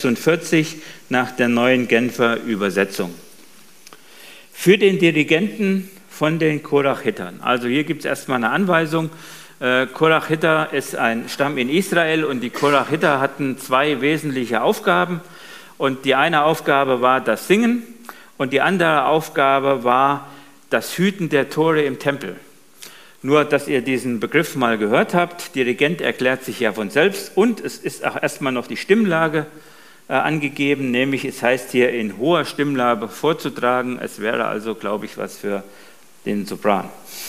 46 nach der neuen Genfer Übersetzung. Für den Dirigenten von den Korachitern. Also hier gibt es erstmal eine Anweisung. Korachiter ist ein Stamm in Israel und die Korachiter hatten zwei wesentliche Aufgaben. Und die eine Aufgabe war das Singen und die andere Aufgabe war das Hüten der Tore im Tempel. Nur, dass ihr diesen Begriff mal gehört habt, Dirigent erklärt sich ja von selbst und es ist auch erstmal noch die Stimmlage angegeben, nämlich es heißt hier in hoher Stimmlage vorzutragen. Es wäre also, glaube ich, was für den Sopran.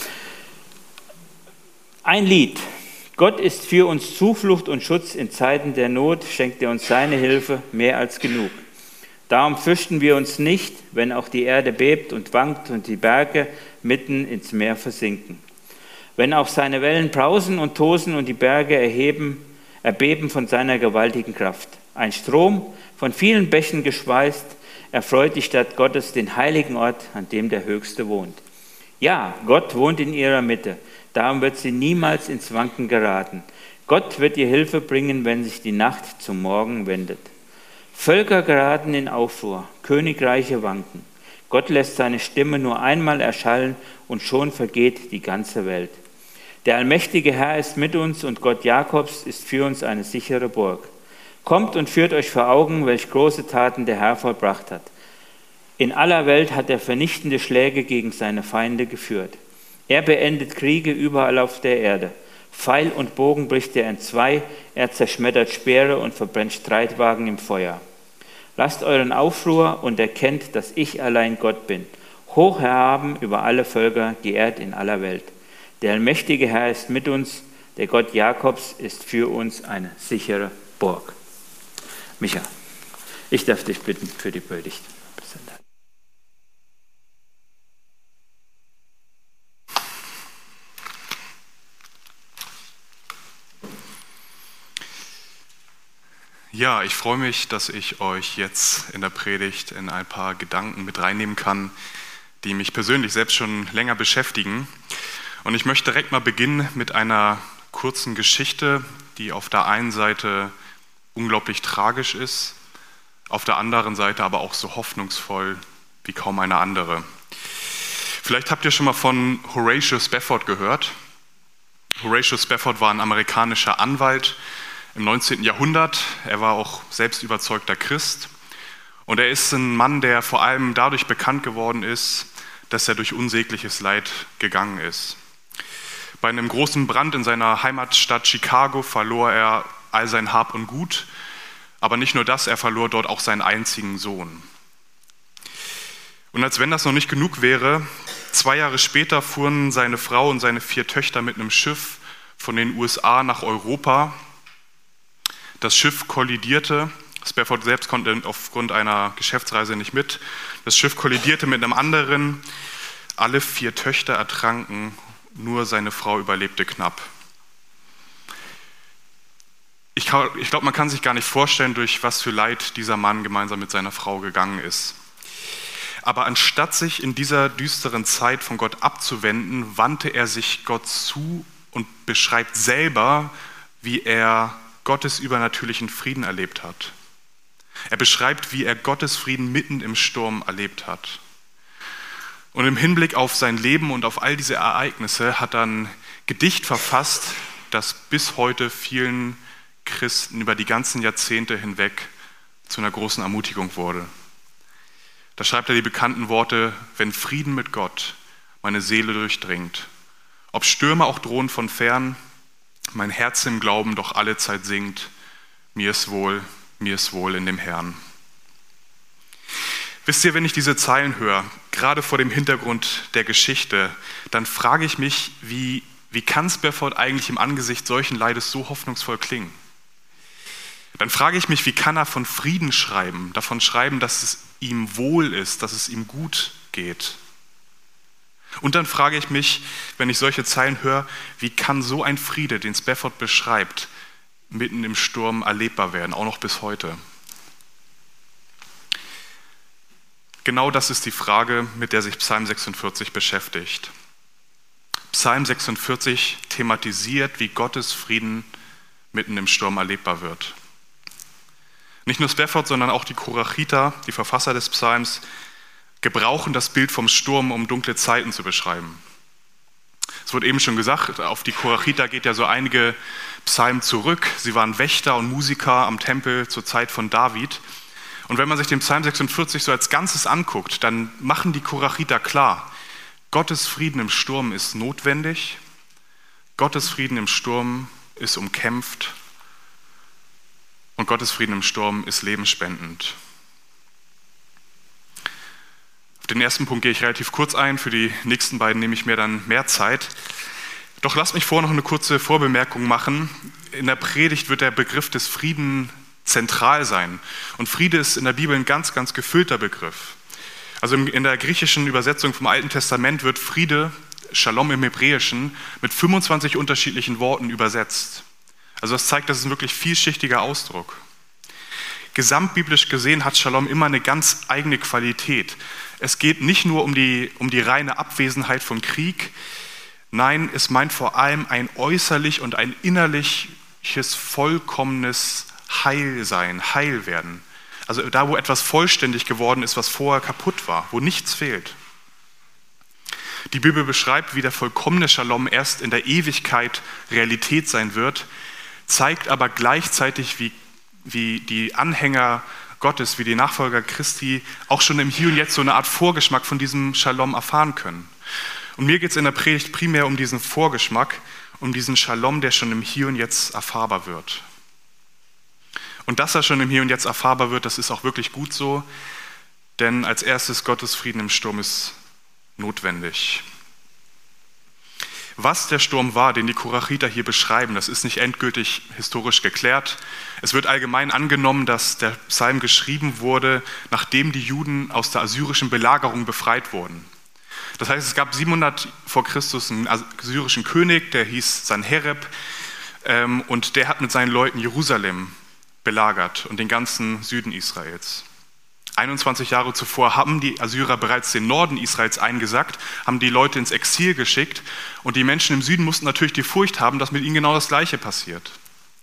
Ein Lied. Gott ist für uns Zuflucht und Schutz in Zeiten der Not, schenkt er uns seine Hilfe mehr als genug. Darum fürchten wir uns nicht, wenn auch die Erde bebt und wankt und die Berge mitten ins Meer versinken. Wenn auch seine Wellen brausen und tosen und die Berge erbeben von seiner gewaltigen Kraft. Ein Strom, von vielen Bächen geschweißt, erfreut die Stadt Gottes, den heiligen Ort, an dem der Höchste wohnt. Ja, Gott wohnt in ihrer Mitte, darum wird sie niemals ins Wanken geraten. Gott wird ihr Hilfe bringen, wenn sich die Nacht zum Morgen wendet. Völker geraten in Aufruhr, Königreiche wanken. Gott lässt seine Stimme nur einmal erschallen und schon vergeht die ganze Welt. Der allmächtige Herr ist mit uns und Gott Jakobs ist für uns eine sichere Burg. Kommt und führt euch vor Augen, welch große Taten der Herr vollbracht hat. In aller Welt hat er vernichtende Schläge gegen seine Feinde geführt. Er beendet Kriege überall auf der Erde. Pfeil und Bogen bricht er entzwei, er zerschmettert Speere und verbrennt Streitwagen im Feuer. Lasst euren Aufruhr und erkennt, dass ich allein Gott bin. Hoch erhaben über alle Völker, geehrt in aller Welt. Der allmächtige Herr ist mit uns, der Gott Jakobs ist für uns eine sichere Burg. Micha, ich darf dich bitten für die Predigt. Ja, ich freue mich, dass ich euch jetzt in der Predigt in ein paar Gedanken mit reinnehmen kann, die mich persönlich selbst schon länger beschäftigen. Und ich möchte direkt mal beginnen mit einer kurzen Geschichte, die auf der einen Seite unglaublich tragisch ist, auf der anderen Seite aber auch so hoffnungsvoll wie kaum eine andere. Vielleicht habt ihr schon mal von Horatio Spafford gehört. Horatio Spafford war ein amerikanischer Anwalt im 19. Jahrhundert. Er war auch selbst überzeugter Christ. Und er ist ein Mann, der vor allem dadurch bekannt geworden ist, dass er durch unsägliches Leid gegangen ist. Bei einem großen Brand in seiner Heimatstadt Chicago verlor er all sein Hab und Gut. Aber nicht nur das, er verlor dort auch seinen einzigen Sohn. Und als wenn das noch nicht genug wäre, 2 Jahre später fuhren seine Frau und seine 4 Töchter mit einem Schiff von den USA nach Europa. Das Schiff kollidierte. Spafford selbst konnte aufgrund einer Geschäftsreise nicht mit. Das Schiff kollidierte mit einem anderen. Alle 4 Töchter ertranken, nur seine Frau überlebte knapp. Ich glaube, man kann sich gar nicht vorstellen, durch was für Leid dieser Mann gemeinsam mit seiner Frau gegangen ist. Aber anstatt sich in dieser düsteren Zeit von Gott abzuwenden, wandte er sich Gott zu und beschreibt selber, wie er Gottes übernatürlichen Frieden erlebt hat. Er beschreibt, wie er Gottes Frieden mitten im Sturm erlebt hat. Und im Hinblick auf sein Leben und auf all diese Ereignisse hat er ein Gedicht verfasst, das bis heute vielen Christen über die ganzen Jahrzehnte hinweg zu einer großen Ermutigung wurde. Da schreibt er die bekannten Worte: Wenn Frieden mit Gott meine Seele durchdringt, ob Stürme auch drohen von fern, mein Herz im Glauben doch alle Zeit singt, mir ist wohl in dem Herrn. Wisst ihr, wenn ich diese Zeilen höre, gerade vor dem Hintergrund der Geschichte, dann frage ich mich, wie kann Spafford eigentlich im Angesicht solchen Leides so hoffnungsvoll klingen? Dann frage ich mich, wie kann er von Frieden schreiben, davon schreiben, dass es ihm wohl ist, dass es ihm gut geht. Und dann frage ich mich, wenn ich solche Zeilen höre, wie kann so ein Friede, den Spafford beschreibt, mitten im Sturm erlebbar werden, auch noch bis heute? Genau das ist die Frage, mit der sich Psalm 46 beschäftigt. Psalm 46 thematisiert, wie Gottes Frieden mitten im Sturm erlebbar wird. Nicht nur Spafford, sondern auch die Korachiter, die Verfasser des Psalms, gebrauchen das Bild vom Sturm, um dunkle Zeiten zu beschreiben. Es wurde eben schon gesagt, auf die Korachiter geht ja so einige Psalmen zurück. Sie waren Wächter und Musiker am Tempel zur Zeit von David. Und wenn man sich den Psalm 46 so als Ganzes anguckt, dann machen die Korachiter klar, Gottes Frieden im Sturm ist notwendig, Gottes Frieden im Sturm ist umkämpft und Gottes Frieden im Sturm ist lebensspendend. Auf den ersten Punkt gehe ich relativ kurz ein, für die nächsten beiden nehme ich mir dann mehr Zeit. Doch lasst mich vorher noch eine kurze Vorbemerkung machen. In der Predigt wird der Begriff des Frieden zentral sein. Und Friede ist in der Bibel ein ganz, ganz gefüllter Begriff. Also in der griechischen Übersetzung vom Alten Testament wird Friede, Shalom im Hebräischen, mit 25 unterschiedlichen Worten übersetzt. Also das zeigt, das ist ein wirklich vielschichtiger Ausdruck. Gesamtbiblisch gesehen hat Shalom immer eine ganz eigene Qualität. Es geht nicht nur um die reine Abwesenheit von Krieg, nein, es meint vor allem ein äußerlich und ein innerliches, vollkommenes Heilsein, Heilwerden. Also da, wo etwas vollständig geworden ist, was vorher kaputt war, wo nichts fehlt. Die Bibel beschreibt, wie der vollkommene Shalom erst in der Ewigkeit Realität sein wird, zeigt aber gleichzeitig, wie die Anhänger Gottes, wie die Nachfolger Christi auch schon im Hier und Jetzt so eine Art Vorgeschmack von diesem Shalom erfahren können. Und mir geht es in der Predigt primär um diesen Vorgeschmack, um diesen Shalom, der schon im Hier und Jetzt erfahrbar wird. Und dass er schon im Hier und Jetzt erfahrbar wird, das ist auch wirklich gut so, denn als erstes Gottes Frieden im Sturm ist notwendig. Was der Sturm war, den die Korachiter hier beschreiben, das ist nicht endgültig historisch geklärt. Es wird allgemein angenommen, dass der Psalm geschrieben wurde, nachdem die Juden aus der assyrischen Belagerung befreit wurden. Das heißt, es gab 700 vor Christus einen assyrischen König, der hieß Sanherib, und der hat mit seinen Leuten Jerusalem belagert und den ganzen Süden Israels. 21 Jahre zuvor haben die Assyrer bereits den Norden Israels eingesackt, haben die Leute ins Exil geschickt und die Menschen im Süden mussten natürlich die Furcht haben, dass mit ihnen genau das Gleiche passiert.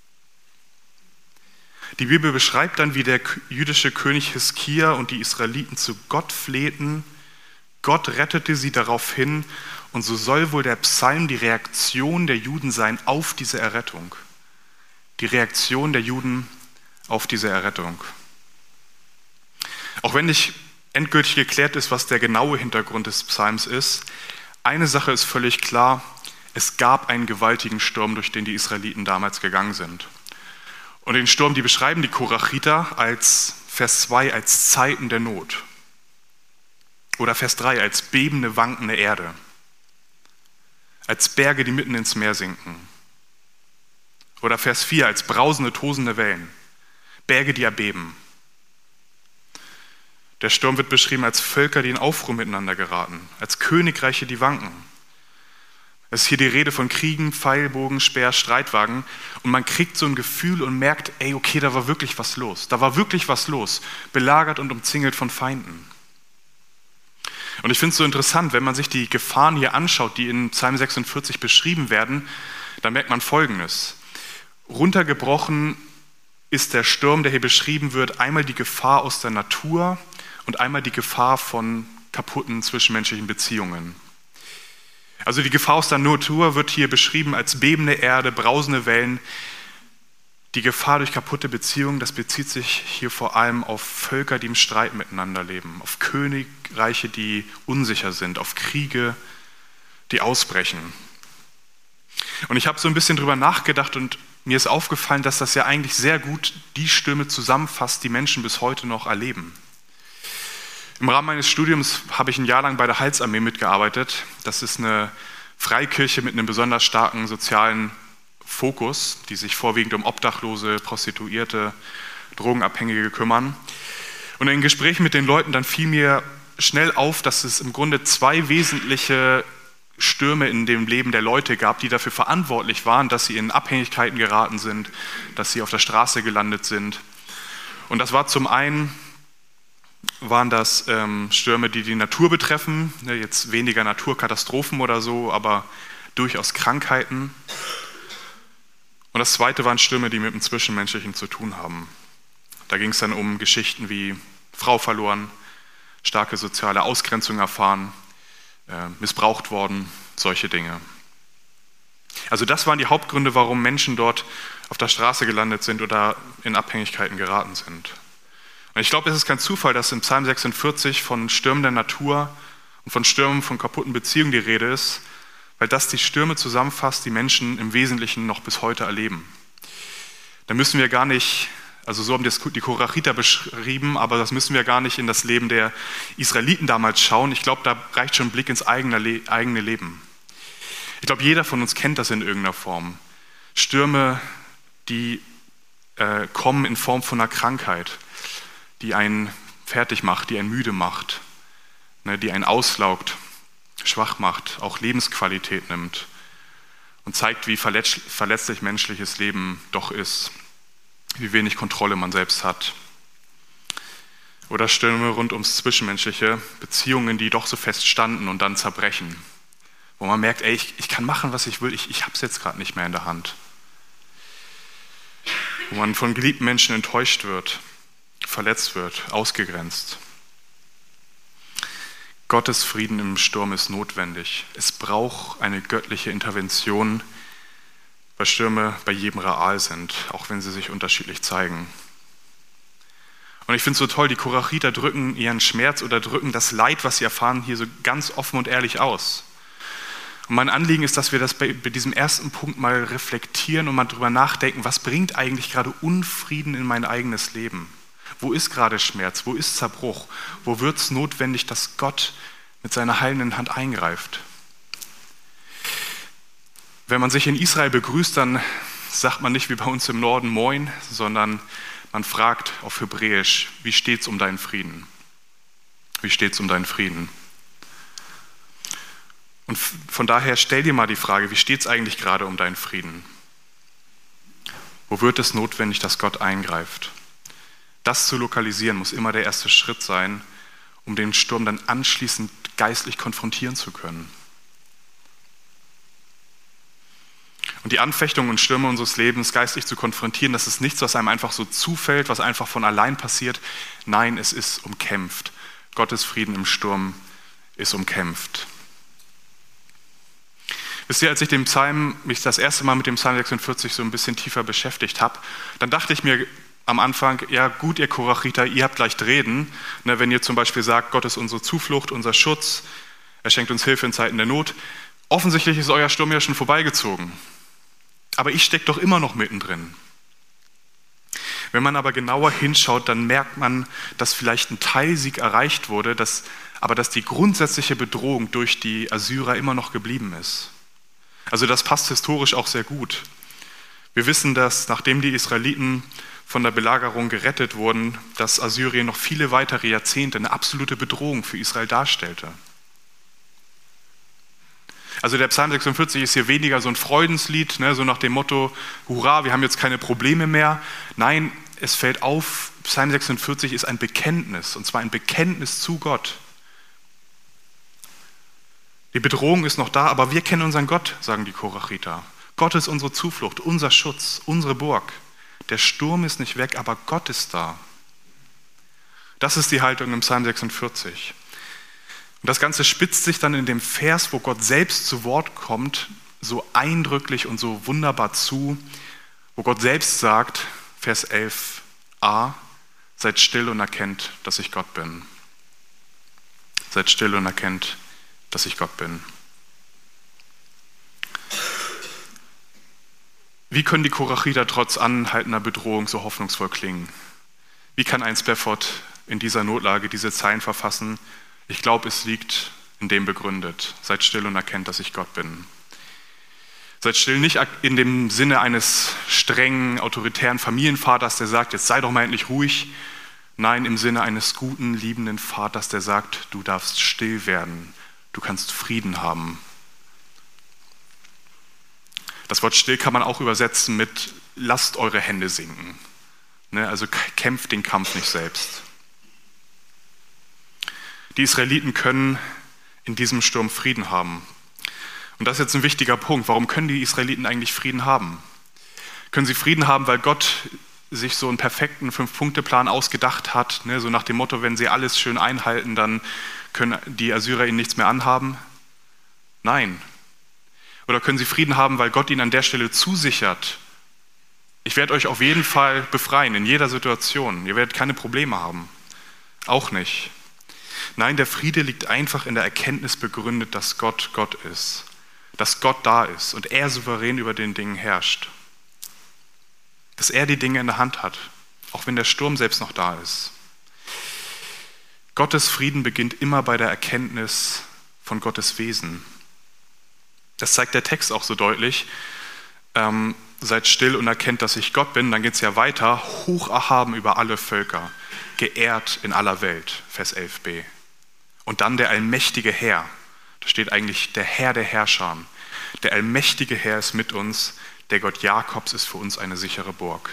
Die Bibel beschreibt dann, wie der jüdische König Hiskia und die Israeliten zu Gott flehten. Gott rettete sie darauf hin und so soll wohl der Psalm die Reaktion der Juden sein auf diese Errettung. Die Reaktion der Juden auf diese Errettung. Auch wenn nicht endgültig geklärt ist, was der genaue Hintergrund des Psalms ist, eine Sache ist völlig klar, es gab einen gewaltigen Sturm, durch den die Israeliten damals gegangen sind. Und den Sturm, die beschreiben die Korachiter als Vers 2 als Zeiten der Not. Oder Vers 3 als bebende, wankende Erde. Als Berge, die mitten ins Meer sinken. Oder Vers 4 als brausende, tosende Wellen. Berge, die erbeben. Der Sturm wird beschrieben als Völker, die in Aufruhr miteinander geraten, als Königreiche, die wanken. Es ist hier die Rede von Kriegen, Pfeilbogen, Speer, Streitwagen und man kriegt so ein Gefühl und merkt, ey, okay, da war wirklich was los. Da war wirklich was los, belagert und umzingelt von Feinden. Und ich finde es so interessant, wenn man sich die Gefahren hier anschaut, die in Psalm 46 beschrieben werden, dann merkt man Folgendes. Runtergebrochen ist der Sturm, der hier beschrieben wird, einmal die Gefahr aus der Natur und einmal die Gefahr von kaputten zwischenmenschlichen Beziehungen. Also die Gefahr aus der Natur wird hier beschrieben als bebende Erde, brausende Wellen. Die Gefahr durch kaputte Beziehungen, das bezieht sich hier vor allem auf Völker, die im Streit miteinander leben, auf Königreiche, die unsicher sind, auf Kriege, die ausbrechen. Und ich habe so ein bisschen drüber nachgedacht und mir ist aufgefallen, dass das ja eigentlich sehr gut die Stürme zusammenfasst, die Menschen bis heute noch erleben. Im Rahmen meines Studiums habe ich ein Jahr lang bei der Heilsarmee mitgearbeitet. Das ist eine Freikirche mit einem besonders starken sozialen Fokus, die sich vorwiegend um Obdachlose, Prostituierte, Drogenabhängige kümmern. Und in Gesprächen mit den Leuten dann fiel mir schnell auf, dass es im Grunde zwei wesentliche Stürme in dem Leben der Leute gab, die dafür verantwortlich waren, dass sie in Abhängigkeiten geraten sind, dass sie auf der Straße gelandet sind. Und das war zum einen, waren das Stürme, die die Natur betreffen, jetzt weniger Naturkatastrophen oder so, aber durchaus Krankheiten. Und das zweite waren Stürme, die mit dem Zwischenmenschlichen zu tun haben. Da ging es dann um Geschichten wie Frau verloren, starke soziale Ausgrenzung erfahren, missbraucht worden, solche Dinge. Also das waren die Hauptgründe, warum Menschen dort auf der Straße gelandet sind oder in Abhängigkeiten geraten sind. Und ich glaube, es ist kein Zufall, dass im Psalm 46 von Stürmen der Natur und von Stürmen von kaputten Beziehungen die Rede ist, weil das die Stürme zusammenfasst, die Menschen im Wesentlichen noch bis heute erleben. Da müssen wir gar nicht, also so haben das die Korachiter beschrieben, aber das müssen wir gar nicht in das Leben der Israeliten damals schauen. Ich glaube, da reicht schon ein Blick ins eigene Leben. Ich glaube, jeder von uns kennt das in irgendeiner Form. Stürme, die kommen in Form von einer Krankheit, die einen fertig macht, die einen müde macht, die einen auslaugt, schwach macht, auch Lebensqualität nimmt und zeigt, wie verletzlich menschliches Leben doch ist, wie wenig Kontrolle man selbst hat. Oder Stürme rund ums Zwischenmenschliche, Beziehungen, die doch so fest standen und dann zerbrechen, wo man merkt, ey, ich kann machen, was ich will, ich habe es jetzt gerade nicht mehr in der Hand. Wo man von geliebten Menschen enttäuscht wird, verletzt wird, ausgegrenzt. Gottes Frieden im Sturm ist notwendig. Es braucht eine göttliche Intervention, weil Stürme bei jedem real sind, auch wenn sie sich unterschiedlich zeigen. Und ich finde es so toll, die Korachiter drücken ihren Schmerz oder drücken das Leid, was sie erfahren, hier so ganz offen und ehrlich aus. Und mein Anliegen ist, dass wir das bei diesem ersten Punkt mal reflektieren und mal drüber nachdenken, was bringt eigentlich gerade Unfrieden in mein eigenes Leben? Wo ist gerade Schmerz? Wo ist Zerbruch? Wo wird es notwendig, dass Gott mit seiner heilenden Hand eingreift? Wenn man sich in Israel begrüßt, dann sagt man nicht wie bei uns im Norden Moin, sondern man fragt auf Hebräisch, wie steht's um deinen Frieden? Wie steht's um deinen Frieden? Und von daher stell dir mal die Frage, wie steht's eigentlich gerade um deinen Frieden? Wo wird es notwendig, dass Gott eingreift? Das zu lokalisieren muss immer der erste Schritt sein, um den Sturm dann anschließend geistlich konfrontieren zu können. Und die Anfechtungen und Stürme unseres Lebens geistlich zu konfrontieren, das ist nichts, was einem einfach so zufällt, was einfach von allein passiert. Nein, es ist umkämpft. Gottes Frieden im Sturm ist umkämpft. Wisst ihr, als ich mich das erste Mal mit dem Psalm 46 so ein bisschen tiefer beschäftigt habe, dann dachte ich mir am Anfang, ja gut, ihr Korachiter, ihr habt leicht reden, wenn ihr zum Beispiel sagt, Gott ist unsere Zuflucht, unser Schutz, er schenkt uns Hilfe in Zeiten der Not. Offensichtlich ist euer Sturm ja schon vorbeigezogen. Aber ich stecke doch immer noch mittendrin. Wenn man aber genauer hinschaut, dann merkt man, dass vielleicht ein Teilsieg erreicht wurde, aber dass die grundsätzliche Bedrohung durch die Assyrer immer noch geblieben ist. Also das passt historisch auch sehr gut. Wir wissen, dass nachdem die Israeliten von der Belagerung gerettet wurden, dass Assyrien noch viele weitere Jahrzehnte eine absolute Bedrohung für Israel darstellte. Also der Psalm 46 ist hier weniger so ein Freudenslied, so nach dem Motto, hurra, wir haben jetzt keine Probleme mehr. Nein, es fällt auf, Psalm 46 ist ein Bekenntnis, und zwar ein Bekenntnis zu Gott. Die Bedrohung ist noch da, aber wir kennen unseren Gott, sagen die Korachiter. Gott ist unsere Zuflucht, unser Schutz, unsere Burg. Der Sturm ist nicht weg, aber Gott ist da. Das ist die Haltung im Psalm 46. Und das Ganze spitzt sich dann in dem Vers, wo Gott selbst zu Wort kommt, so eindrücklich und so wunderbar zu, wo Gott selbst sagt, Vers 11a, seid still und erkennt, dass ich Gott bin. Seid still und erkennt, dass ich Gott bin. Wie können die Korachiter trotz anhaltender Bedrohung so hoffnungsvoll klingen? Wie kann ein Spafford in dieser Notlage diese Zeilen verfassen? Ich glaube, es liegt in dem begründet. Seid still und erkennt, dass ich Gott bin. Seid still nicht in dem Sinne eines strengen, autoritären Familienvaters, der sagt, jetzt sei doch mal endlich ruhig. Nein, im Sinne eines guten, liebenden Vaters, der sagt, du darfst still werden. Du kannst Frieden haben. Das Wort still kann man auch übersetzen mit lasst eure Hände sinken. Also kämpft den Kampf nicht selbst. Die Israeliten können in diesem Sturm Frieden haben. Und das ist jetzt ein wichtiger Punkt. Warum können die Israeliten eigentlich Frieden haben? Können sie Frieden haben, weil Gott sich so einen perfekten 5-Punkte-Plan ausgedacht hat, ne, so nach dem Motto, wenn sie alles schön einhalten, dann können die Assyrer ihnen nichts mehr anhaben? Nein. Oder können sie Frieden haben, weil Gott ihnen an der Stelle zusichert, ich werde euch auf jeden Fall befreien, in jeder Situation. Ihr werdet keine Probleme haben. Auch nicht. Nein, der Friede liegt einfach in der Erkenntnis begründet, dass Gott Gott ist. Dass Gott da ist und er souverän über den Dingen herrscht. Dass er die Dinge in der Hand hat, auch wenn der Sturm selbst noch da ist. Gottes Frieden beginnt immer bei der Erkenntnis von Gottes Wesen. Das zeigt der Text auch so deutlich. Seid still und erkennt, dass ich Gott bin. Dann geht es ja weiter. Hoch erhaben über alle Völker, geehrt in aller Welt, Vers 11b. Und dann der allmächtige Herr. Da steht eigentlich der Herr der Herrscher. Der allmächtige Herr ist mit uns. Der Gott Jakobs ist für uns eine sichere Burg.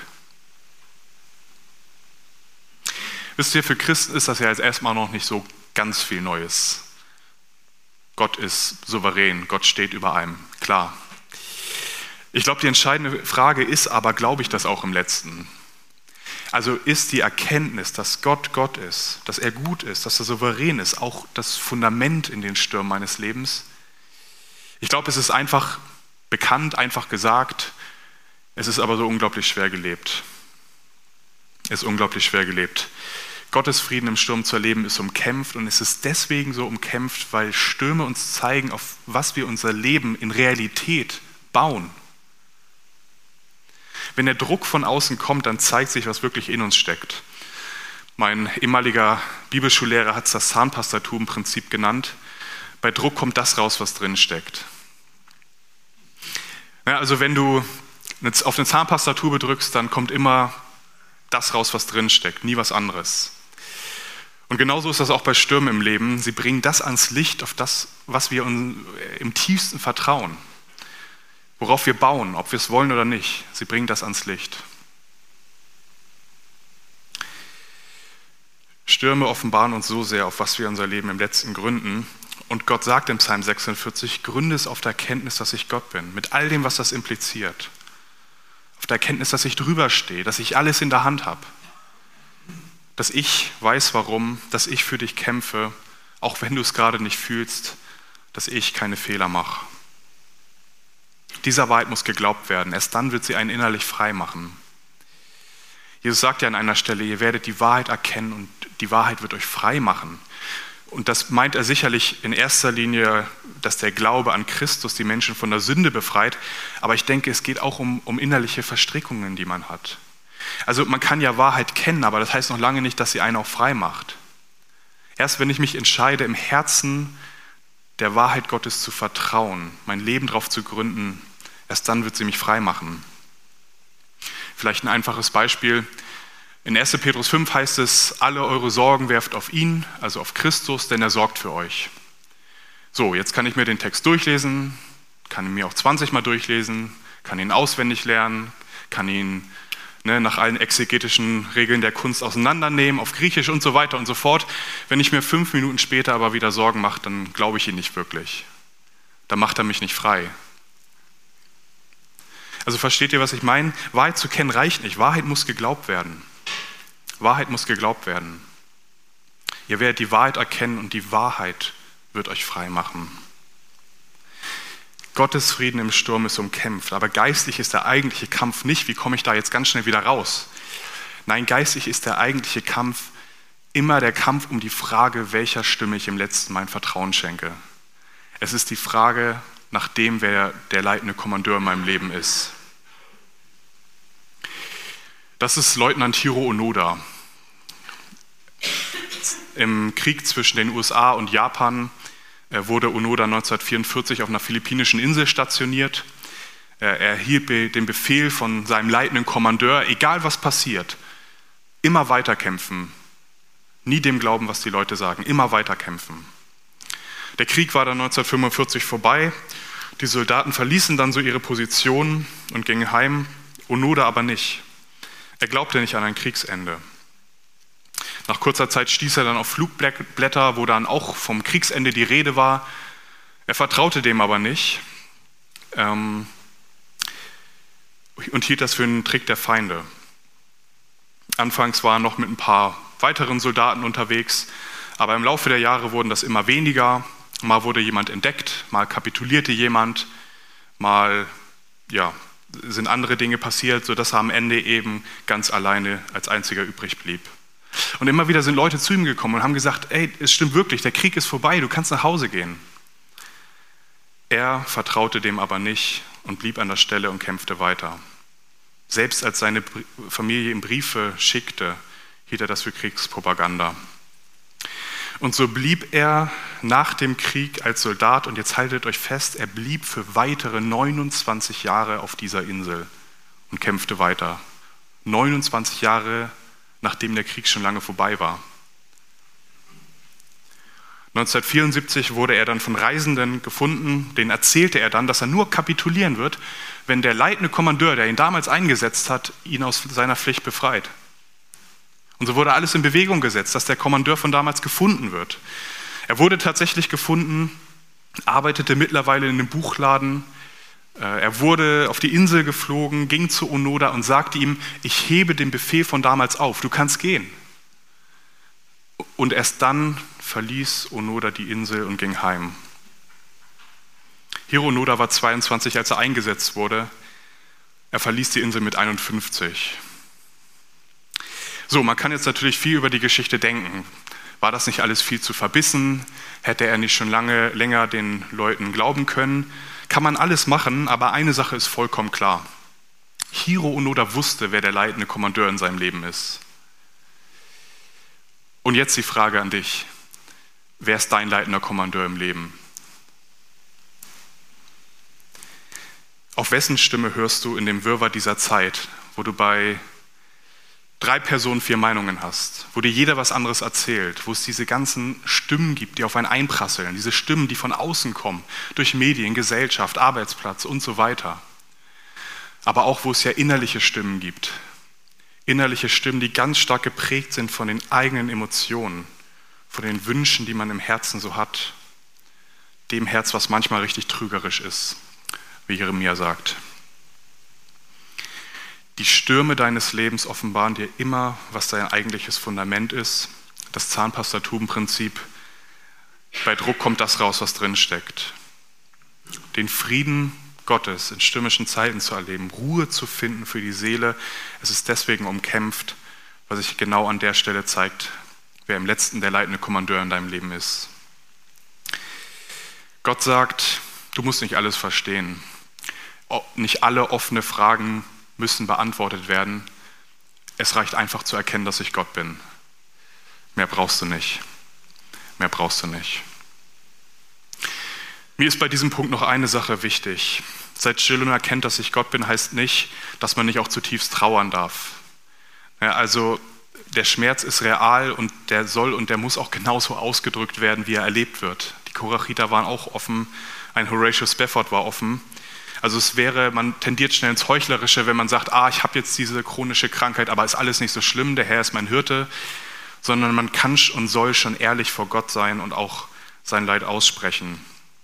Wisst ihr, für Christen ist das ja jetzt erstmal noch nicht so ganz viel Neues. Gott ist souverän, Gott steht über allem, klar. Ich glaube, die entscheidende Frage ist aber, glaube ich das auch im Letzten? Also ist die Erkenntnis, dass Gott Gott ist, dass er gut ist, dass er souverän ist, auch das Fundament in den Stürmen meines Lebens? Ich glaube, es ist einfach bekannt, einfach gesagt, es ist aber so unglaublich schwer gelebt. Es ist unglaublich schwer gelebt. Gottes Frieden im Sturm zu erleben ist umkämpft und es ist deswegen so umkämpft, weil Stürme uns zeigen, auf was wir unser Leben in Realität bauen. Wenn der Druck von außen kommt, dann zeigt sich, was wirklich in uns steckt. Mein ehemaliger Bibelschullehrer hat es das Zahnpastatubenprinzip genannt. Bei Druck kommt das raus, was drin steckt. Ja, also wenn du auf eine Zahnpastatube drückst, dann kommt immer das raus, was drin steckt, nie was anderes. Und genauso ist das auch bei Stürmen im Leben. Sie bringen das ans Licht, auf das, was wir im tiefsten vertrauen. Worauf wir bauen, ob wir es wollen oder nicht. Sie bringen das ans Licht. Stürme offenbaren uns so sehr, auf was wir unser Leben im Letzten gründen. Und Gott sagt im Psalm 46, gründe es auf der Erkenntnis, dass ich Gott bin. Mit all dem, was das impliziert. Auf der Erkenntnis, dass ich drüber stehe, dass ich alles in der Hand habe. Dass ich weiß, warum, dass ich für dich kämpfe, auch wenn du es gerade nicht fühlst, dass ich keine Fehler mache. Dieser Wahrheit muss geglaubt werden, erst dann wird sie einen innerlich frei machen. Jesus sagt ja an einer Stelle, ihr werdet die Wahrheit erkennen und die Wahrheit wird euch frei machen. Und das meint er sicherlich in erster Linie, dass der Glaube an Christus die Menschen von der Sünde befreit. Aber ich denke, es geht auch um innerliche Verstrickungen, die man hat. Also man kann ja Wahrheit kennen, aber das heißt noch lange nicht, dass sie einen auch frei macht. Erst wenn ich mich entscheide, im Herzen der Wahrheit Gottes zu vertrauen, mein Leben darauf zu gründen, erst dann wird sie mich frei machen. Vielleicht ein einfaches Beispiel. In 1. Petrus 5 heißt es, alle eure Sorgen werft auf ihn, also auf Christus, denn er sorgt für euch. So, jetzt kann ich mir den Text durchlesen, kann ihn mir auch 20 Mal durchlesen, kann ihn auswendig lernen, kann ihn nach allen exegetischen Regeln der Kunst auseinandernehmen, auf Griechisch und so weiter und so fort. Wenn ich mir 5 Minuten später aber wieder Sorgen mache, dann glaube ich ihn nicht wirklich. Dann macht er mich nicht frei. Also versteht ihr, was ich meine? Wahrheit zu kennen reicht nicht. Wahrheit muss geglaubt werden. Wahrheit muss geglaubt werden. Ihr werdet die Wahrheit erkennen und die Wahrheit wird euch frei machen. Gottes Frieden im Sturm ist umkämpft, aber geistlich ist der eigentliche Kampf nicht, wie komme ich da jetzt ganz schnell wieder raus? Nein, geistlich ist der eigentliche Kampf immer der Kampf um die Frage, welcher Stimme ich im Letzten mein Vertrauen schenke. Es ist die Frage nach dem, wer der leitende Kommandeur in meinem Leben ist. Das ist Leutnant Hiro Onoda. Im Krieg zwischen den USA und Japan wurde Onoda 1944 auf einer philippinischen Insel stationiert. Er erhielt den Befehl von seinem leitenden Kommandeur, egal was passiert, immer weiterkämpfen. Nie dem glauben, was die Leute sagen, immer weiterkämpfen. Der Krieg war dann 1945 vorbei. Die Soldaten verließen dann so ihre Position und gingen heim. Onoda aber nicht. Er glaubte nicht an ein Kriegsende. Nach kurzer Zeit stieß er dann auf Flugblätter, wo dann auch vom Kriegsende die Rede war. Er vertraute dem aber nicht und hielt das für einen Trick der Feinde. Anfangs war er noch mit ein paar weiteren Soldaten unterwegs, aber im Laufe der Jahre wurden das immer weniger. Mal wurde jemand entdeckt, mal kapitulierte jemand, mal sind andere Dinge passiert, sodass er am Ende eben ganz alleine als einziger übrig blieb. Und immer wieder sind Leute zu ihm gekommen und haben gesagt, ey, es stimmt wirklich, der Krieg ist vorbei, du kannst nach Hause gehen. Er vertraute dem aber nicht und blieb an der Stelle und kämpfte weiter. Selbst als seine Familie ihm Briefe schickte, hielt er das für Kriegspropaganda. Und so blieb er nach dem Krieg als Soldat, und jetzt haltet euch fest, er blieb für weitere 29 Jahre auf dieser Insel und kämpfte weiter. 29 Jahre, nachdem der Krieg schon lange vorbei war. 1974 wurde er dann von Reisenden gefunden, denen erzählte er dann, dass er nur kapitulieren wird, wenn der leitende Kommandeur, der ihn damals eingesetzt hat, ihn aus seiner Pflicht befreit. Und so wurde alles in Bewegung gesetzt, dass der Kommandeur von damals gefunden wird. Er wurde tatsächlich gefunden, arbeitete mittlerweile in einem Buchladen. Er wurde auf die Insel geflogen, ging zu Onoda und sagte ihm, ich hebe den Befehl von damals auf, du kannst gehen. Und erst dann verließ Onoda die Insel und ging heim. Hiro Onoda war 22, als er eingesetzt wurde. Er verließ die Insel mit 51. So, man kann jetzt natürlich viel über die Geschichte denken. War das nicht alles viel zu verbissen? Hätte er nicht schon länger den Leuten glauben können? Kann man alles machen, aber eine Sache ist vollkommen klar. Hiro Onoda wusste, wer der leitende Kommandeur in seinem Leben ist. Und jetzt die Frage an dich. Wer ist dein leitender Kommandeur im Leben? Auf wessen Stimme hörst du in dem Wirrwarr dieser Zeit, wo du bei 3 Personen 4 Meinungen hast, wo dir jeder was anderes erzählt, wo es diese ganzen Stimmen gibt, die auf einen einprasseln, diese Stimmen, die von außen kommen, durch Medien, Gesellschaft, Arbeitsplatz und so weiter. Aber auch, wo es ja innerliche Stimmen gibt. Innerliche Stimmen, die ganz stark geprägt sind von den eigenen Emotionen, von den Wünschen, die man im Herzen so hat. Dem Herz, was manchmal richtig trügerisch ist, wie Jeremia sagt. Die Stürme deines Lebens offenbaren dir immer, was dein eigentliches Fundament ist. Das Zahnpastatubenprinzip. Bei Druck kommt das raus, was drin steckt. Den Frieden Gottes in stürmischen Zeiten zu erleben, Ruhe zu finden für die Seele. Es ist deswegen umkämpft, weil sich genau an der Stelle zeigt, wer im letzten der leitende Kommandeur in deinem Leben ist. Gott sagt, du musst nicht alles verstehen. Nicht alle offene Fragen müssen beantwortet werden. Es reicht einfach zu erkennen, dass ich Gott bin. Mehr brauchst du nicht. Mehr brauchst du nicht. Mir ist bei diesem Punkt noch eine Sache wichtig. Seid still und erkennt, dass ich Gott bin, heißt nicht, dass man nicht auch zutiefst trauern darf. Ja, also der Schmerz ist real und der soll und der muss auch genauso ausgedrückt werden, wie er erlebt wird. Die Korachiter waren auch offen, ein Horatio Spafford war offen. Also man tendiert schnell ins Heuchlerische, wenn man sagt, ich habe jetzt diese chronische Krankheit, aber ist alles nicht so schlimm, der Herr ist mein Hirte, sondern man kann und soll schon ehrlich vor Gott sein und auch sein Leid aussprechen.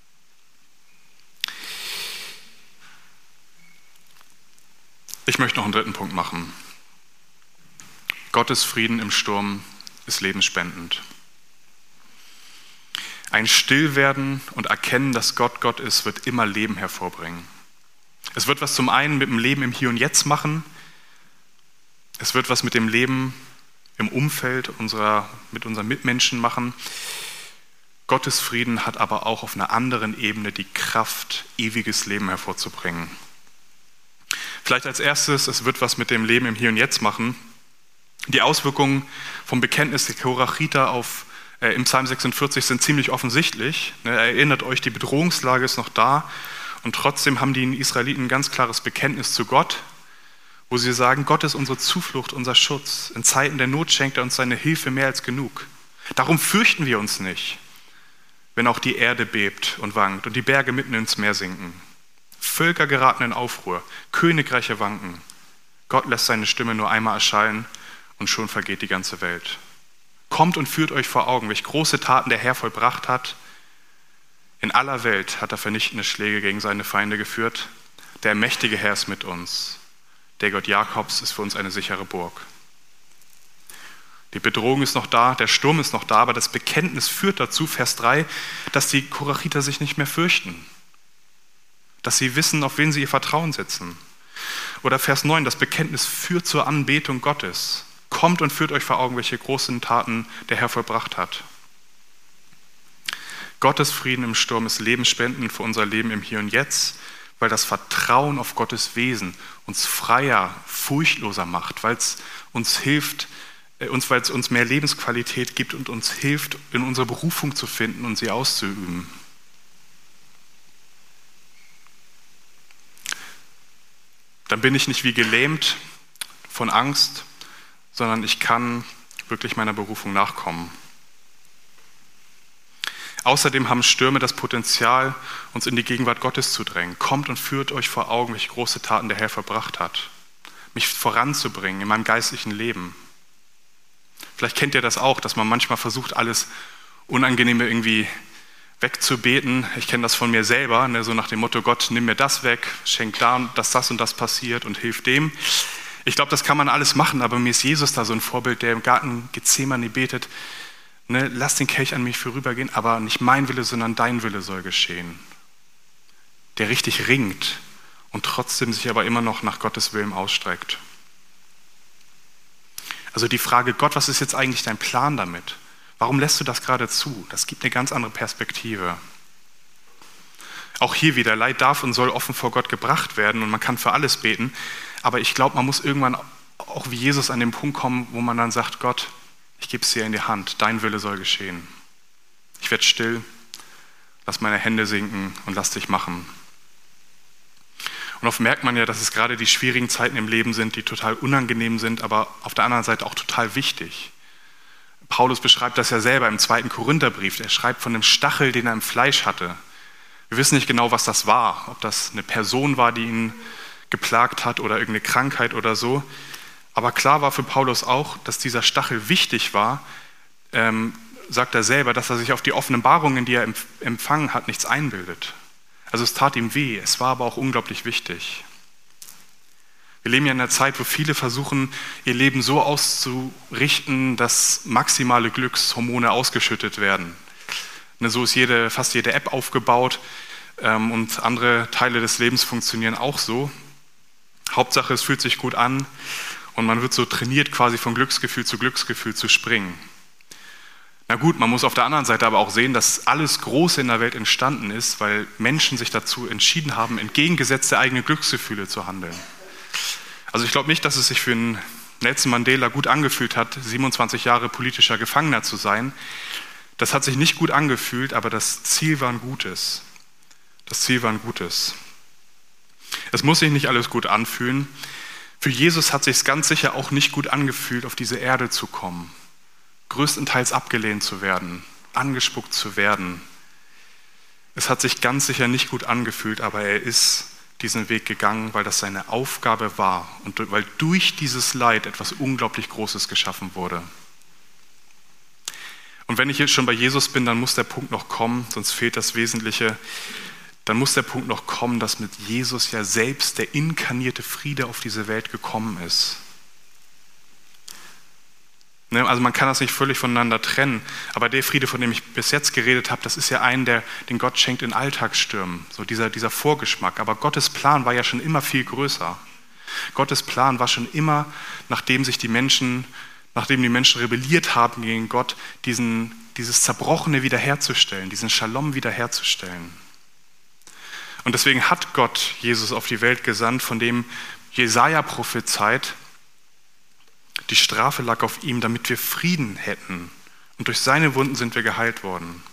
Ich möchte noch einen 3. Punkt machen. Gottes Frieden im Sturm ist lebensspendend. Ein Stillwerden und Erkennen, dass Gott Gott ist, wird immer Leben hervorbringen. Es wird was zum einen mit dem Leben im Hier und Jetzt machen. Es wird was mit dem Leben im Umfeld mit unseren Mitmenschen machen. Gottes Frieden hat aber auch auf einer anderen Ebene die Kraft, ewiges Leben hervorzubringen. Vielleicht als erstes, es wird was mit dem Leben im Hier und Jetzt machen. Die Auswirkungen vom Bekenntnis der Korachiter im Psalm 46 sind ziemlich offensichtlich. Erinnert euch, die Bedrohungslage ist noch da und trotzdem haben die Israeliten ein ganz klares Bekenntnis zu Gott, wo sie sagen, Gott ist unsere Zuflucht, unser Schutz. In Zeiten der Not schenkt er uns seine Hilfe mehr als genug. Darum fürchten wir uns nicht, wenn auch die Erde bebt und wankt und die Berge mitten ins Meer sinken. Völker geraten in Aufruhr, Königreiche wanken. Gott lässt seine Stimme nur einmal erschallen und schon vergeht die ganze Welt. Kommt und führt euch vor Augen, welche große Taten der Herr vollbracht hat. In aller Welt hat er vernichtende Schläge gegen seine Feinde geführt. Der mächtige Herr ist mit uns. Der Gott Jakobs ist für uns eine sichere Burg. Die Bedrohung ist noch da, der Sturm ist noch da, aber das Bekenntnis führt dazu, Vers 3, dass die Korachiter sich nicht mehr fürchten. Dass sie wissen, auf wen sie ihr Vertrauen setzen. Oder Vers 9, das Bekenntnis führt zur Anbetung Gottes. Kommt und führt euch vor Augen, welche großen Taten der Herr vollbracht hat. Gottes Frieden im Sturm ist lebensspendend für unser Leben im Hier und Jetzt, weil das Vertrauen auf Gottes Wesen uns freier, furchtloser macht, weil es uns hilft, weil es uns mehr Lebensqualität gibt und uns hilft, in unsere Berufung zu finden und sie auszuüben. Dann bin ich nicht wie gelähmt von Angst, sondern ich kann wirklich meiner Berufung nachkommen. Außerdem haben Stürme das Potenzial, uns in die Gegenwart Gottes zu drängen. Kommt und führt euch vor Augen, welche große Taten der Herr verbracht hat. Mich voranzubringen in meinem geistlichen Leben. Vielleicht kennt ihr das auch, dass man manchmal versucht, alles Unangenehme irgendwie wegzubeten. Ich kenne das von mir selber, so nach dem Motto, Gott, nimm mir das weg, schenk da, dass das und das passiert und hilf dem. Ich glaube, das kann man alles machen, aber mir ist Jesus da so ein Vorbild, der im Garten Gethsemane betet, lass den Kelch an mich vorübergehen, aber nicht mein Wille, sondern dein Wille soll geschehen. Der richtig ringt und trotzdem sich aber immer noch nach Gottes Willen ausstreckt. Also die Frage, Gott, was ist jetzt eigentlich dein Plan damit? Warum lässt du das gerade zu? Das gibt eine ganz andere Perspektive. Auch hier wieder, Leid darf und soll offen vor Gott gebracht werden und man kann für alles beten, aber ich glaube, man muss irgendwann auch wie Jesus an den Punkt kommen, wo man dann sagt, Gott, ich gebe es dir in die Hand, dein Wille soll geschehen. Ich werde still, lass meine Hände sinken und lass dich machen. Und oft merkt man ja, dass es gerade die schwierigen Zeiten im Leben sind, die total unangenehm sind, aber auf der anderen Seite auch total wichtig. Paulus beschreibt das ja selber im 2. Korintherbrief. Er schreibt von dem Stachel, den er im Fleisch hatte. Wir wissen nicht genau, was das war, ob das eine Person war, die ihn geplagt hat oder irgendeine Krankheit oder so. Aber klar war für Paulus auch, dass dieser Stachel wichtig war, sagt er selber, dass er sich auf die Offenbarungen, die er empfangen hat, nichts einbildet. Also es tat ihm weh, es war aber auch unglaublich wichtig. Wir leben ja in einer Zeit, wo viele versuchen, ihr Leben so auszurichten, dass maximale Glückshormone ausgeschüttet werden. So ist fast jede App aufgebaut und andere Teile des Lebens funktionieren auch so. Hauptsache, es fühlt sich gut an und man wird so trainiert, quasi von Glücksgefühl zu springen. Na gut, man muss auf der anderen Seite aber auch sehen, dass alles Große in der Welt entstanden ist, weil Menschen sich dazu entschieden haben, entgegengesetzt der eigenen Glücksgefühle zu handeln. Also ich glaube nicht, dass es sich für einen Nelson Mandela gut angefühlt hat, 27 Jahre politischer Gefangener zu sein. Das hat sich nicht gut angefühlt, aber das Ziel war ein gutes. Das Ziel war ein gutes. Es muss sich nicht alles gut anfühlen. Für Jesus hat es sich ganz sicher auch nicht gut angefühlt, auf diese Erde zu kommen. Größtenteils abgelehnt zu werden, angespuckt zu werden. Es hat sich ganz sicher nicht gut angefühlt, aber er ist diesen Weg gegangen, weil das seine Aufgabe war und weil durch dieses Leid etwas unglaublich Großes geschaffen wurde. Und wenn ich jetzt schon bei Jesus bin, dann muss der Punkt noch kommen, sonst fehlt das Wesentliche, dann muss der Punkt noch kommen, dass mit Jesus ja selbst der inkarnierte Friede auf diese Welt gekommen ist. Also man kann das nicht völlig voneinander trennen, aber der Friede, von dem ich bis jetzt geredet habe, das ist ja den Gott schenkt in Alltagsstürmen, so dieser Vorgeschmack. Aber Gottes Plan war ja schon immer viel größer. Gottes Plan war schon immer, nachdem die Menschen rebelliert haben gegen Gott, dieses Zerbrochene wiederherzustellen, diesen Shalom wiederherzustellen. Und deswegen hat Gott Jesus auf die Welt gesandt, von dem Jesaja prophezeit, die Strafe lag auf ihm, damit wir Frieden hätten. Und durch seine Wunden sind wir geheilt worden.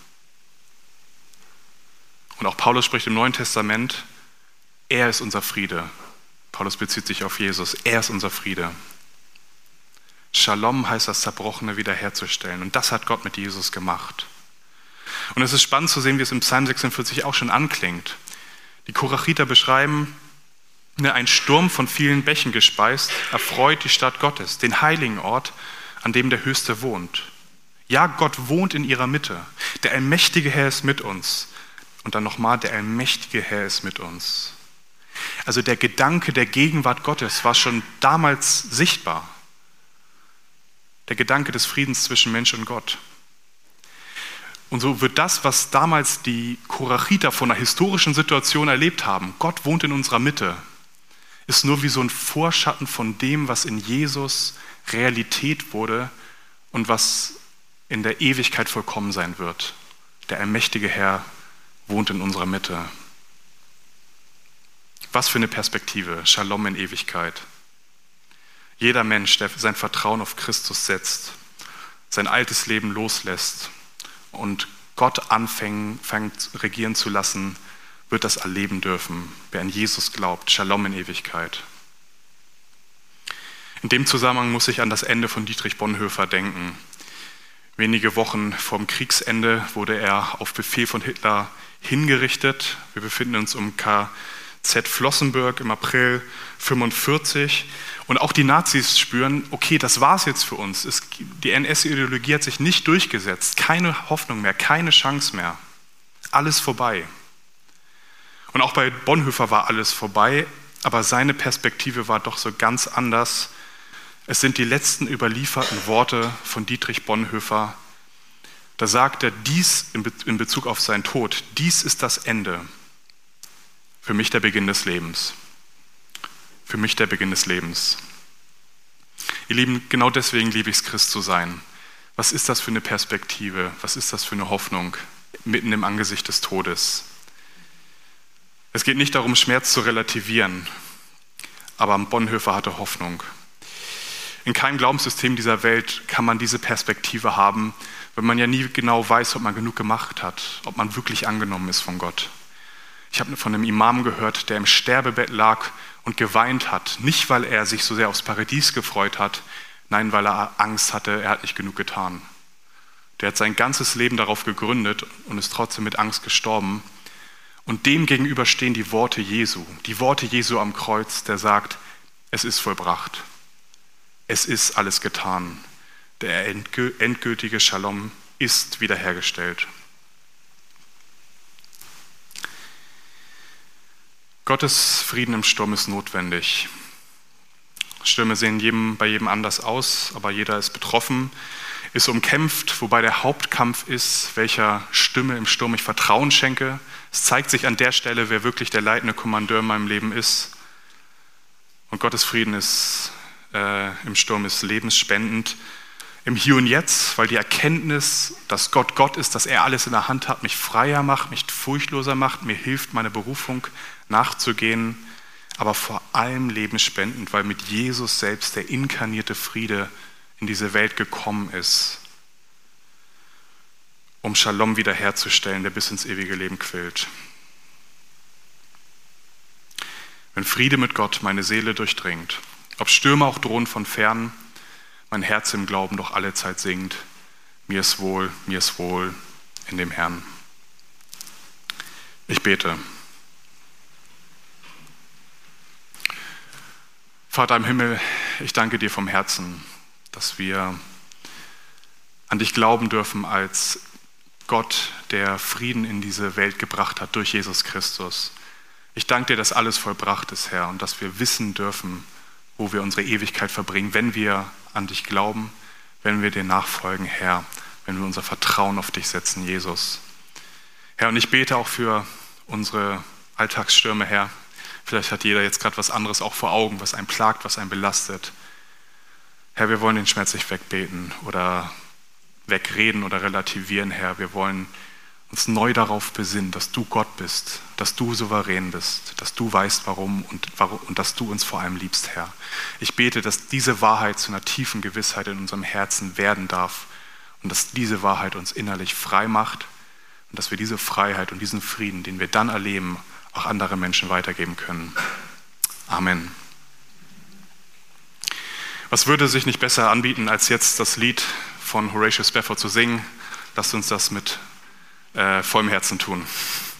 Und auch Paulus spricht im Neuen Testament, er ist unser Friede. Paulus bezieht sich auf Jesus, er ist unser Friede. Shalom heißt das Zerbrochene wiederherzustellen. Und das hat Gott mit Jesus gemacht. Und es ist spannend zu sehen, wie es im Psalm 46 auch schon anklingt. Die Korachiter beschreiben, ein Sturm von vielen Bächen gespeist, erfreut die Stadt Gottes, den heiligen Ort, an dem der Höchste wohnt. Ja, Gott wohnt in ihrer Mitte. Der allmächtige Herr ist mit uns. Und dann nochmal, der allmächtige Herr ist mit uns. Also der Gedanke der Gegenwart Gottes war schon damals sichtbar. der Gedanke des Friedens zwischen Mensch und Gott. Und so wird das, was damals die Korachiter von einer historischen Situation erlebt haben, Gott wohnt in unserer Mitte, ist nur wie so ein Vorschatten von dem, was in Jesus Realität wurde und was in der Ewigkeit vollkommen sein wird. Der allmächtige Herr wohnt in unserer Mitte. Was für eine Perspektive, Shalom in Ewigkeit. Jeder Mensch, der sein Vertrauen auf Christus setzt, sein altes Leben loslässt und Gott anfängt regieren zu lassen, wird das erleben dürfen. Wer an Jesus glaubt, Shalom in Ewigkeit. In dem Zusammenhang muss ich an das Ende von Dietrich Bonhoeffer denken. Wenige Wochen vorm Kriegsende wurde er auf Befehl von Hitler hingerichtet. Wir befinden uns im KZ Flossenbürg im April 1945. Und auch die Nazis spüren, okay, das war's jetzt für uns. Die NS-Ideologie hat sich nicht durchgesetzt. Keine Hoffnung mehr, keine Chance mehr. Alles vorbei. Und auch bei Bonhoeffer war alles vorbei, aber seine Perspektive war doch so ganz anders. Es sind die letzten überlieferten Worte von Dietrich Bonhoeffer. Da sagt er dies in Bezug auf seinen Tod: Dies ist das Ende. Für mich der Beginn des Lebens. Für mich der Beginn des Lebens. Ihr Lieben, genau deswegen liebe ich es, Christ zu sein. Was ist das für eine Perspektive? Was ist das für eine Hoffnung mitten im Angesicht des Todes? Es geht nicht darum, Schmerz zu relativieren, aber Bonhoeffer hatte Hoffnung. In keinem Glaubenssystem dieser Welt kann man diese Perspektive haben, wenn man ja nie genau weiß, ob man genug gemacht hat, ob man wirklich angenommen ist von Gott. Ich habe von einem Imam gehört, der im Sterbebett lag und geweint hat. Nicht, weil er sich so sehr aufs Paradies gefreut hat, nein, weil er Angst hatte, er hat nicht genug getan. Der hat sein ganzes Leben darauf gegründet und ist trotzdem mit Angst gestorben. Und dem gegenüber stehen die Worte Jesu am Kreuz, der sagt, es ist vollbracht. Es ist alles getan. Der endgültige Shalom ist wiederhergestellt. Gottes Frieden im Sturm ist notwendig. Stürme sehen bei jedem anders aus, aber jeder ist betroffen, ist umkämpft, wobei der Hauptkampf ist, welcher Stimme im Sturm ich Vertrauen schenke. Es zeigt sich an der Stelle, wer wirklich der leitende Kommandeur in meinem Leben ist. Und Gottes Frieden im Sturm ist lebensspendend. Im Hier und Jetzt, weil die Erkenntnis, dass Gott Gott ist, dass er alles in der Hand hat, mich freier macht, mich furchtloser macht, mir hilft, meine Berufung nachzugehen, aber vor allem lebensspendend, weil mit Jesus selbst der inkarnierte Friede in diese Welt gekommen ist, um Shalom wiederherzustellen, der bis ins ewige Leben quillt. Wenn Friede mit Gott meine Seele durchdringt, ob Stürme auch drohen von fern, mein Herz im Glauben doch alle Zeit singt, mir ist wohl in dem Herrn. Ich bete. Vater im Himmel, ich danke dir vom Herzen, dass wir an dich glauben dürfen als Gott, der Frieden in diese Welt gebracht hat durch Jesus Christus. Ich danke dir, dass alles vollbracht ist, Herr, und dass wir wissen dürfen, wo wir unsere Ewigkeit verbringen, wenn wir an dich glauben, wenn wir dir nachfolgen, Herr, wenn wir unser Vertrauen auf dich setzen, Jesus. Herr, und ich bete auch für unsere Alltagsstürme, Herr. Vielleicht hat jeder jetzt gerade was anderes auch vor Augen, was einen plagt, was einen belastet. Herr, wir wollen den Schmerz nicht wegbeten oder wegreden oder relativieren, Herr. Wir wollen uns neu darauf besinnen, dass du Gott bist, dass du souverän bist, dass du weißt, warum und dass du uns vor allem liebst, Herr. Ich bete, dass diese Wahrheit zu einer tiefen Gewissheit in unserem Herzen werden darf und dass diese Wahrheit uns innerlich frei macht und dass wir diese Freiheit und diesen Frieden, den wir dann erleben, auch andere Menschen weitergeben können. Amen. Was würde sich nicht besser anbieten, als jetzt das Lied von Horatio Spafford zu singen? Lasst uns das mit vollem Herzen tun.